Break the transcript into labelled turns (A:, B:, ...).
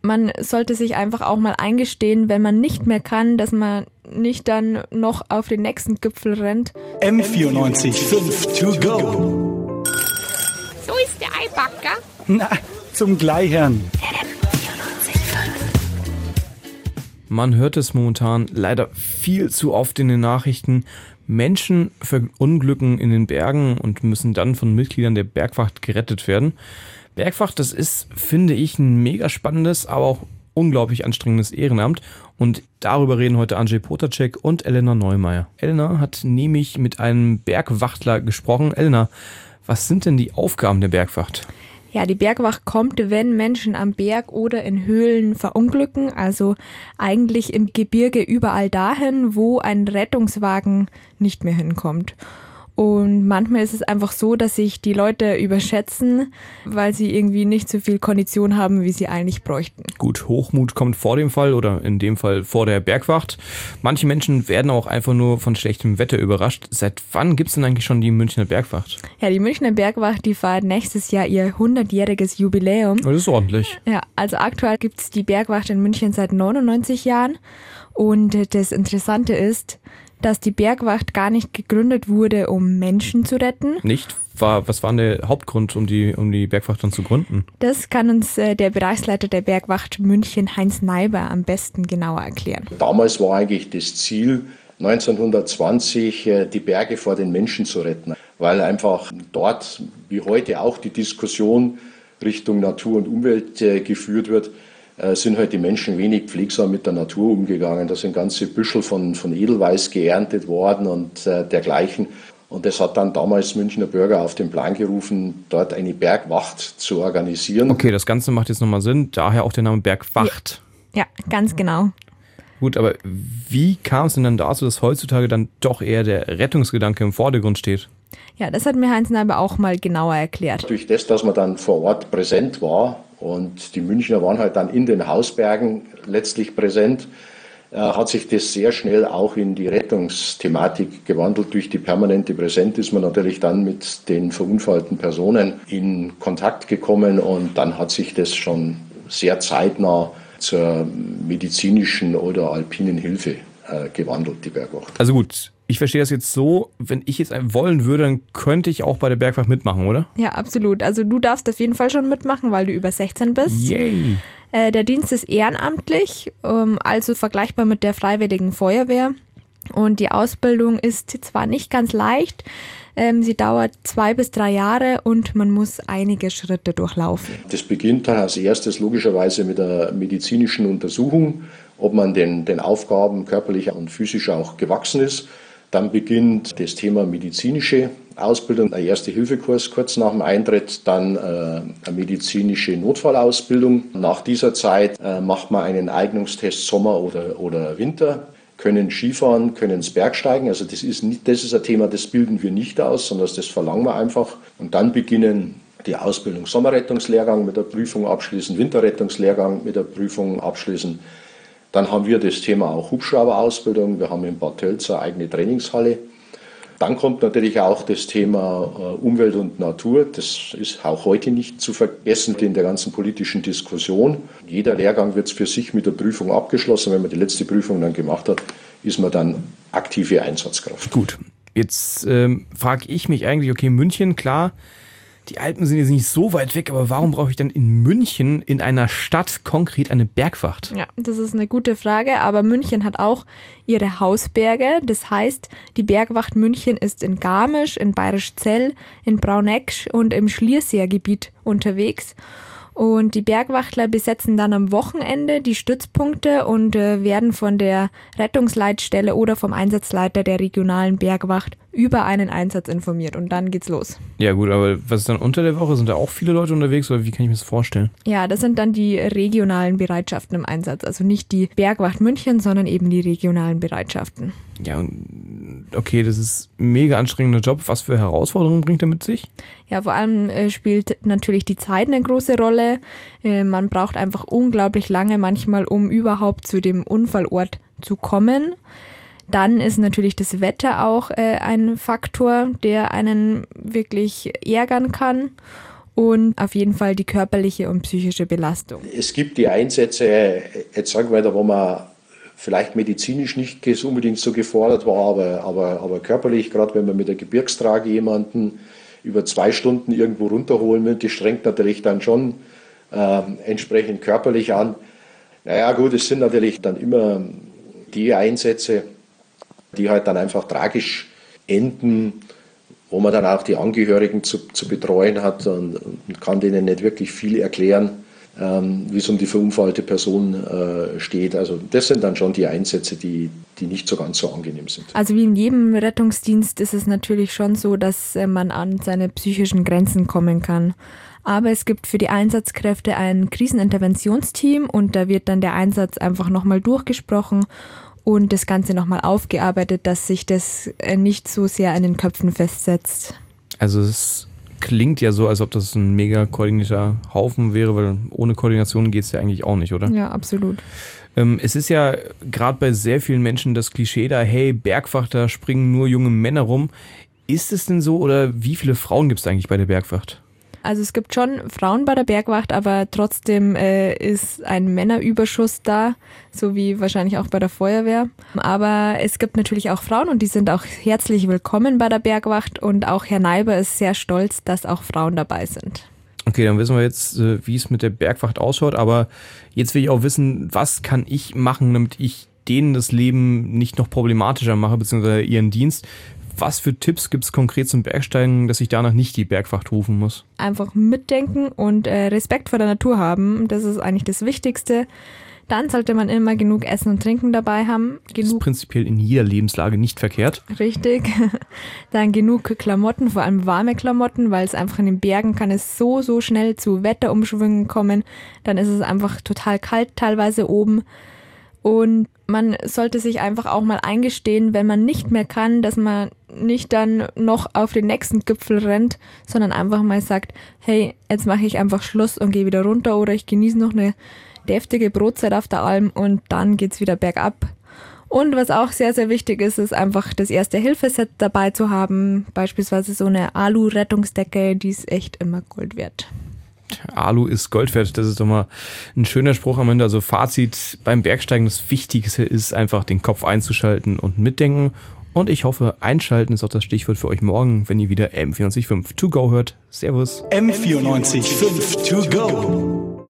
A: man sollte sich einfach auch mal eingestehen, wenn man nicht mehr kann, dass man nicht dann noch auf den nächsten Gipfel rennt.
B: M94.5 to go.
C: So ist der Eibacker.
B: Na, zum Gleichern.
D: Man hört es momentan leider viel zu oft in den Nachrichten. Menschen verunglücken in den Bergen und müssen dann von Mitgliedern der Bergwacht gerettet werden. Bergwacht, das ist, finde ich, ein mega spannendes, aber auch unglaublich anstrengendes Ehrenamt. Und darüber reden heute Andrzej Potacek und Elena Neumeier. Elena hat nämlich mit einem Bergwachtler gesprochen. Elena, was sind denn die Aufgaben der Bergwacht?
A: Ja, die Bergwacht kommt, wenn Menschen am Berg oder in Höhlen verunglücken, also eigentlich im Gebirge überall dahin, wo ein Rettungswagen nicht mehr hinkommt. Und manchmal ist es einfach so, dass sich die Leute überschätzen, weil sie irgendwie nicht so viel Kondition haben, wie sie eigentlich bräuchten.
D: Gut, Hochmut kommt vor dem Fall oder in dem Fall vor der Bergwacht. Manche Menschen werden auch einfach nur von schlechtem Wetter überrascht. Seit wann gibt es denn eigentlich schon die Münchner Bergwacht?
A: Ja, die Münchner Bergwacht, die feiert nächstes Jahr ihr 100-jähriges Jubiläum.
D: Das ist ordentlich.
A: Ja, also aktuell gibt es die Bergwacht in München seit 99 Jahren. Und das Interessante ist, dass die Bergwacht gar nicht gegründet wurde, um Menschen zu retten.
D: Nicht? Was war der Hauptgrund, um die Bergwacht dann zu gründen?
A: Das kann uns der Bereichsleiter der Bergwacht München, Heinz Neiber, am besten genauer erklären.
E: Damals war eigentlich das Ziel, 1920 die Berge vor den Menschen zu retten, weil einfach dort, wie heute auch, die Diskussion Richtung Natur und Umwelt geführt wird, sind halt die Menschen wenig pflegsam mit der Natur umgegangen. Da sind ganze Büschel von Edelweiß geerntet worden und dergleichen. Und das hat dann damals Münchner Bürger auf den Plan gerufen, dort eine Bergwacht zu organisieren.
D: Okay, das Ganze macht jetzt nochmal Sinn, daher auch der Name Bergwacht.
A: Ja, ganz genau.
D: Gut, aber wie kam es denn dann dazu, dass heutzutage dann doch eher der Rettungsgedanke im Vordergrund steht?
A: Ja, das hat mir Heinz Neiber auch mal genauer erklärt.
E: Durch das, dass man dann vor Ort präsent war und die Münchner waren halt dann in den Hausbergen letztlich präsent, hat sich das sehr schnell auch in die Rettungsthematik gewandelt. Durch die permanente Präsenz ist man natürlich dann mit den verunfallten Personen in Kontakt gekommen und dann hat sich das schon sehr zeitnah zur medizinischen oder alpinen Hilfe gewandelt, die Bergwacht.
D: Also gut, ich verstehe das jetzt so, wenn ich jetzt wollen würde, dann könnte ich auch bei der Bergwacht mitmachen, oder?
A: Ja, absolut. Also du darfst auf jeden Fall schon mitmachen, weil du über 16 bist.
D: Yay!
A: Der Dienst ist ehrenamtlich, also vergleichbar mit der Freiwilligen Feuerwehr. Und die Ausbildung ist zwar nicht ganz leicht, sie dauert 2 bis 3 Jahre und man muss einige Schritte durchlaufen.
E: Das beginnt dann als erstes logischerweise mit der medizinischen Untersuchung, ob man den Aufgaben körperlich und physisch auch gewachsen ist. Dann beginnt das Thema medizinische Ausbildung, ein Erste-Hilfe-Kurs kurz nach dem Eintritt, dann eine medizinische Notfallausbildung. Nach dieser Zeit macht man einen Eignungstest Sommer oder Winter, können Skifahren, können ins Bergsteigen. Also das ist ein Thema, das bilden wir nicht aus, sondern das verlangen wir einfach. Und dann beginnen die Ausbildung Sommerrettungslehrgang mit der Prüfung abschließen, Winterrettungslehrgang mit der Prüfung abschließen. Dann haben wir das Thema auch Hubschrauberausbildung. Wir haben in Bad Tölz eine eigene Trainingshalle. Dann kommt natürlich auch das Thema Umwelt und Natur. Das ist auch heute nicht zu vergessen in der ganzen politischen Diskussion. Jeder Lehrgang wird für sich mit der Prüfung abgeschlossen. Wenn man die letzte Prüfung dann gemacht hat, ist man dann aktive Einsatzkraft.
D: Gut, jetzt frage ich mich eigentlich, okay, München, klar, die Alpen sind jetzt nicht so weit weg, aber warum brauche ich dann in München, in einer Stadt, konkret eine Bergwacht?
A: Ja, das ist eine gute Frage, aber München hat auch ihre Hausberge. Das heißt, die Bergwacht München ist in Garmisch, in Bayerischzell, in Brauneck und im Schlierseer-Gebiet unterwegs. Und die Bergwachtler besetzen dann am Wochenende die Stützpunkte und werden von der Rettungsleitstelle oder vom Einsatzleiter der regionalen Bergwacht über einen Einsatz informiert und dann geht's los.
D: Ja gut, aber was ist dann unter der Woche? Sind da auch viele Leute unterwegs oder wie kann ich mir das vorstellen?
A: Ja, das sind dann die regionalen Bereitschaften im Einsatz. Also nicht die Bergwacht München, sondern eben die regionalen Bereitschaften.
D: Ja, okay, das ist ein mega anstrengender Job. Was für Herausforderungen bringt er mit sich?
A: Ja, vor allem spielt natürlich die Zeit eine große Rolle. Man braucht einfach unglaublich lange manchmal, um überhaupt zu dem Unfallort zu kommen. Dann ist natürlich das Wetter auch ein Faktor, der einen wirklich ärgern kann. und auf jeden Fall die körperliche und psychische Belastung.
E: Es gibt die Einsätze, jetzt sagen wir, wo man vielleicht medizinisch nicht unbedingt so gefordert war, aber körperlich, gerade wenn man mit der Gebirgstrage jemanden über 2 Stunden irgendwo runterholen will, das strengt natürlich dann schon entsprechend körperlich an. Naja gut, es sind natürlich dann immer die Einsätze, die halt dann einfach tragisch enden, wo man dann auch die Angehörigen zu betreuen hat und kann denen nicht wirklich viel erklären, wie es um die verunfallte Person steht. Also das sind dann schon die Einsätze, die nicht so ganz so angenehm sind.
A: Also wie in jedem Rettungsdienst ist es natürlich schon so, dass man an seine psychischen Grenzen kommen kann. Aber es gibt für die Einsatzkräfte ein Kriseninterventionsteam und da wird dann der Einsatz einfach nochmal durchgesprochen und das Ganze nochmal aufgearbeitet, dass sich das nicht so sehr in den Köpfen festsetzt.
D: Also es klingt ja so, als ob das ein mega koordinierter Haufen wäre, weil ohne Koordination geht es ja eigentlich auch nicht, oder?
A: Ja, absolut.
D: Es ist ja gerade bei sehr vielen Menschen das Klischee da, hey, Bergwacht, da springen nur junge Männer rum. Ist es denn so oder wie viele Frauen gibt es eigentlich bei der Bergwacht?
A: Also es gibt schon Frauen bei der Bergwacht, aber trotzdem ist ein Männerüberschuss da, so wie wahrscheinlich auch bei der Feuerwehr. Aber es gibt natürlich auch Frauen und die sind auch herzlich willkommen bei der Bergwacht und auch Herr Neiber ist sehr stolz, dass auch Frauen dabei sind. Okay,
D: dann wissen wir jetzt, wie es mit der Bergwacht ausschaut, aber jetzt will ich auch wissen, was kann ich machen, damit ich denen das Leben nicht noch problematischer mache, beziehungsweise ihren Dienst. Was für Tipps gibt es konkret zum Bergsteigen, dass ich danach nicht die Bergwacht rufen muss?
A: Einfach mitdenken und Respekt vor der Natur haben. Das ist eigentlich das Wichtigste. Dann sollte man immer genug Essen und Trinken dabei haben.
D: Das ist prinzipiell in jeder Lebenslage nicht verkehrt.
A: Richtig. Dann genug Klamotten, vor allem warme Klamotten, weil es einfach in den Bergen kann es so schnell zu Wetterumschwüngen kommen. Dann ist es einfach total kalt teilweise oben. Und man sollte sich einfach auch mal eingestehen, wenn man nicht mehr kann, dass man nicht dann noch auf den nächsten Gipfel rennt, sondern einfach mal sagt, hey, jetzt mache ich einfach Schluss und gehe wieder runter oder ich genieße noch eine deftige Brotzeit auf der Alm und dann geht's wieder bergab. Und was auch sehr, sehr wichtig ist, ist einfach das Erste-Hilfe-Set dabei zu haben, beispielsweise so eine Alu-Rettungsdecke, die ist echt immer Gold wert.
D: Alu ist Gold wert, das ist doch mal ein schöner Spruch am Ende. Also Fazit beim Bergsteigen, das Wichtigste ist einfach den Kopf einzuschalten und mitdenken. Und ich hoffe, einschalten ist auch das Stichwort für euch morgen, wenn ihr wieder M94.5 To Go hört. Servus.
B: M94.5 To Go.